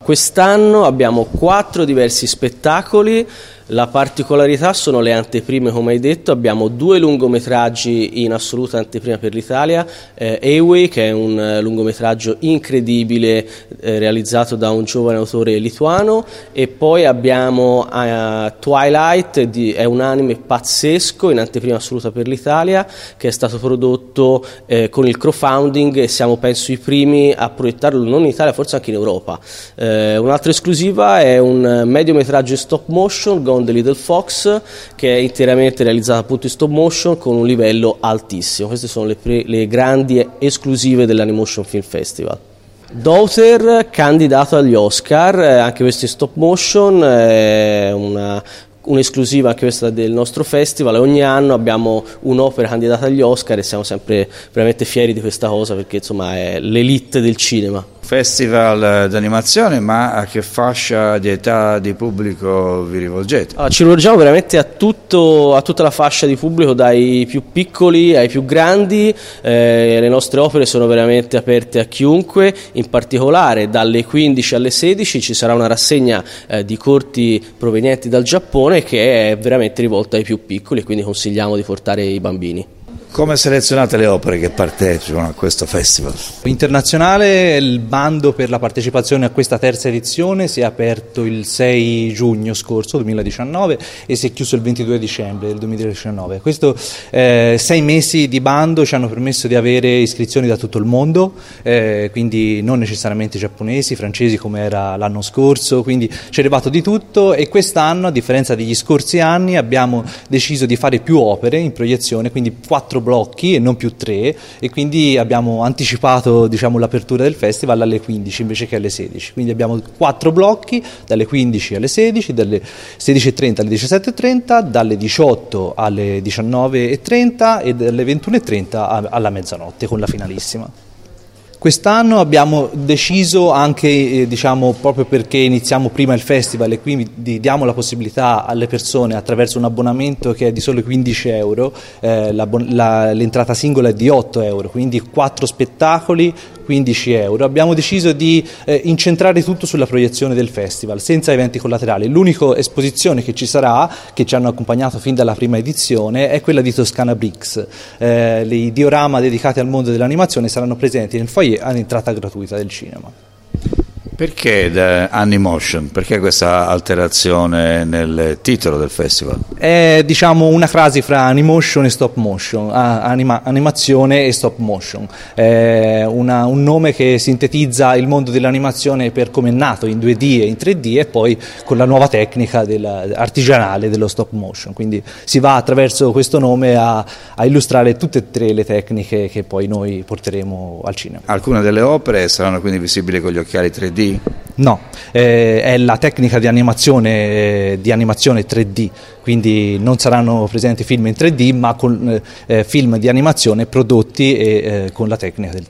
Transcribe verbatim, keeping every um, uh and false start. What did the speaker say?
quest'anno abbiamo quattro diversi spettacoli. La particolarità sono le anteprime, come hai detto. Abbiamo due lungometraggi in assoluta anteprima per l'Italia, eh, Away, che è un lungometraggio incredibile eh, realizzato da un giovane autore lituano, e poi abbiamo uh, Twilight, di, è un anime pazzesco in anteprima assoluta per l'Italia, che è stato prodotto eh, con il crowdfunding, e siamo penso i primi a proiettarlo non in Italia, forse anche in Europa. Eh, un'altra esclusiva è un mediometraggio in stop motion, Gone the Little Fox, che è interamente realizzato appunto in stop motion con un livello altissimo. Queste sono le, pre- le grandi esclusive dell'Animotion Film Festival. Daughter, candidato agli Oscar, eh, anche questo in stop motion, è una un'esclusiva anche questa del nostro festival, e ogni anno abbiamo un'opera candidata agli Oscar e siamo sempre veramente fieri di questa cosa, perché insomma è l'elite del cinema. Festival d'animazione, ma a che fascia di età di pubblico vi rivolgete? Allora, ci rivolgiamo veramente a, tutto, a tutta la fascia di pubblico, dai più piccoli ai più grandi. Eh, le nostre opere sono veramente aperte a chiunque, in particolare dalle quindici alle sedici ci sarà una rassegna eh, di corti provenienti dal Giappone che è veramente rivolta ai più piccoli, e quindi consigliamo di portare i bambini. Come selezionate le opere che partecipano a questo festival? Internazionale, il bando per la partecipazione a questa terza edizione si è aperto il sei giugno scorso, duemiladiciannove, e si è chiuso il ventidue dicembre del duemiladiciannove. Questo eh, sei mesi di bando ci hanno permesso di avere iscrizioni da tutto il mondo, eh, quindi non necessariamente giapponesi, francesi come era l'anno scorso, quindi ci è arrivato di tutto, e quest'anno, a differenza degli scorsi anni, abbiamo deciso di fare più opere in proiezione, quindi quattro blocchi e non più tre, e quindi abbiamo anticipato, diciamo, l'apertura del festival alle quindici invece che alle sedici, quindi abbiamo quattro blocchi dalle quindici alle sedici, dalle sedici e trenta alle diciassette e trenta, dalle diciotto alle diciannove e trenta e dalle ventuno e trenta alla mezzanotte con la finalissima. Quest'anno abbiamo deciso anche, eh, diciamo, proprio perché iniziamo prima il festival e quindi diamo la possibilità alle persone, attraverso un abbonamento che è di solo quindici euro, eh, la, la, l'entrata singola è di otto euro, quindi quattro spettacoli, quindici euro. Abbiamo deciso di eh, incentrare tutto sulla proiezione del festival, senza eventi collaterali. L'unica esposizione che ci sarà, che ci hanno accompagnato fin dalla prima edizione, è quella di Toscana Bricks. Eh, i diorama dedicati al mondo dell'animazione saranno presenti nel foyer all'entrata gratuita del cinema. Perché Animotion? Perché questa alterazione nel titolo del festival? È, diciamo, una crasi fra animation e stop motion, anima, animazione e stop motion. È una, un nome che sintetizza il mondo dell'animazione per come è nato in due D e in tre D, e poi con la nuova tecnica della, artigianale dello stop motion. Quindi si va attraverso questo nome a, a illustrare tutte e tre le tecniche che poi noi porteremo al cinema. Alcune delle opere saranno quindi visibili con gli occhiali tre D? No, eh, è la tecnica di animazione, eh, di animazione tre D, quindi non saranno presenti film in tre D, ma con eh, film di animazione prodotti e, eh, con la tecnica del